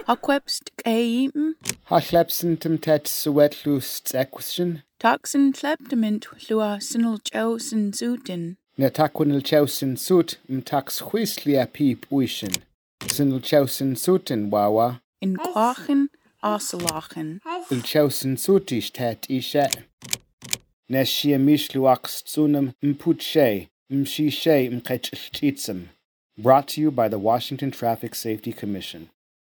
Hawkwebst eim, Hachlepsentum tet suetlust equistion, toxin kleptement lua sinul chausen zuten. netaquinil chausin sut tax huislia peep uishin. Sinil chausin sutin wawa, In quachen oselachen. il chausin sutish tet ishe. Neshia mishluax tsunum mpuche, mshishe mketchitsum. Brought to you by the Washington Traffic Safety Commission.